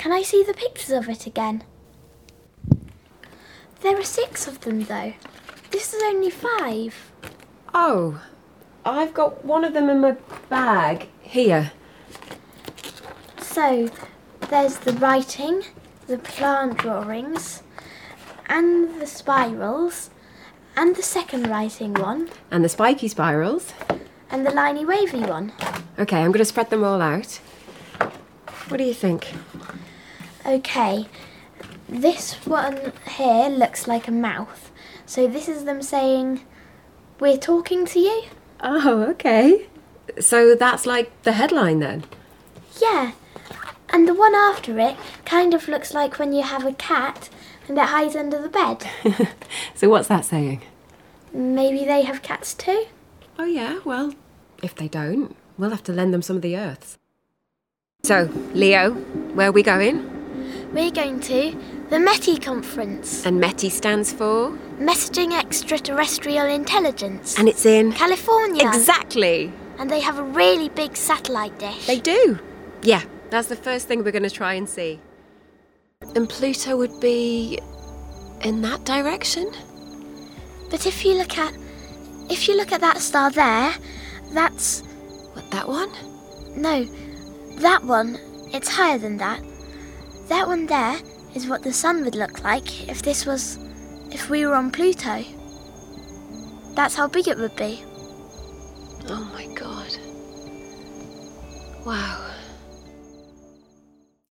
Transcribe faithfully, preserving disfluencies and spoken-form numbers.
Can I see the pictures of it again? There are six of them, though. This is only five. Oh, I've got one of them in my bag. Here. So, there's the writing, the plant drawings, and the spirals, and the second writing one. And the spiky spirals. And the liney wavy one. Okay, I'm going to spread them all out. What do you think? Okay, this one here looks like a mouth. So this is them saying, "We're talking to you." Oh, okay. So that's like the headline then? Yeah, and the one after it kind of looks like when you have a cat and it hides under the bed. So what's that saying? Maybe they have cats too? Oh yeah, well, if they don't, we'll have to lend them some of the earths. So, Leo, where are we going? We're going to the METI conference. And METI stands for? Messaging Extraterrestrial Intelligence. And it's in? California. Exactly. And they have a really big satellite dish. They do. Yeah, that's the first thing we're going to try and see. And Pluto would be in that direction? But if you look at, if you look at that star there, that's... What, that one? No, that one, it's higher than that. That one there is what the sun would look like if this was, if we were on Pluto. That's how big it would be. Oh my God. Wow.